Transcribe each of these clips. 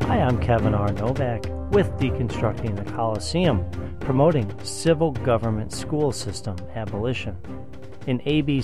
Hi, I'm Kevin R. Novak with Deconstructing the Coliseum, promoting civil government school system abolition. An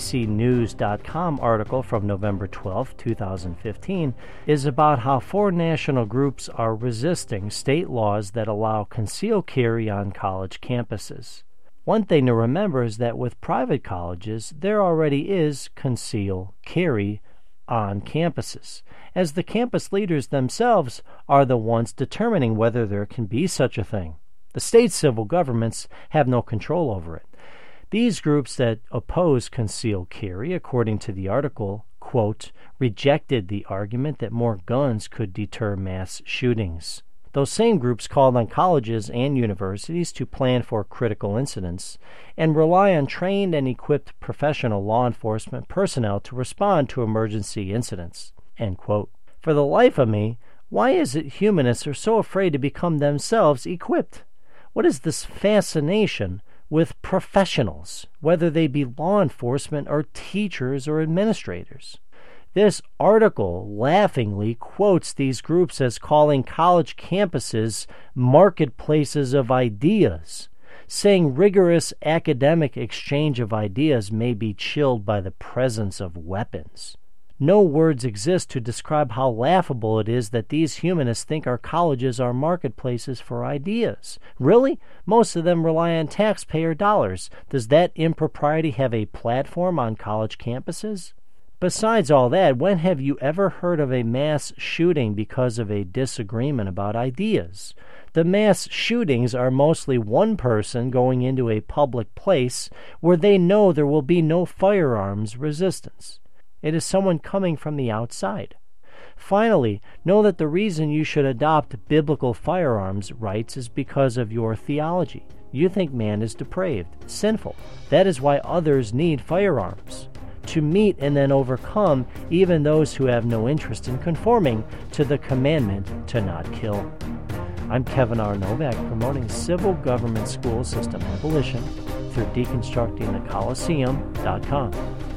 ABCnews.com article from November 12, 2015, is about how 4 national groups are resisting state laws that allow concealed carry on college campuses. One thing to remember is that with private colleges, there already is concealed carry on campuses, as the campus leaders themselves are the ones determining whether there can be such a thing. The state civil governments have no control over it. These groups that oppose concealed carry, according to the article, quote, rejected the argument that more guns could deter mass shootings. Those same groups called on colleges and universities to plan for critical incidents and rely on trained and equipped professional law enforcement personnel to respond to emergency incidents. End quote. For the life of me, why is it humanists are so afraid to become themselves equipped? What is this fascination with professionals, whether they be law enforcement or teachers or administrators? This article laughingly quotes these groups as calling college campuses marketplaces of ideas, saying rigorous academic exchange of ideas may be chilled by the presence of weapons. No words exist to describe how laughable it is that these humanists think our colleges are marketplaces for ideas. Really? Most of them rely on taxpayer dollars. Does that impropriety have a platform on college campuses? Besides all that, when have you ever heard of a mass shooting because of a disagreement about ideas? The mass shootings are mostly one person going into a public place where they know there will be no firearms resistance. It is someone coming from the outside. Finally, know that the reason you should adopt biblical firearms rights is because of your theology. You think man is depraved, sinful. That is why others need firearms, to meet and then overcome even those who have no interest in conforming to the commandment to not kill. I'm Kevin R. Novak, promoting civil government school system abolition through DeconstructingTheColiseum.com.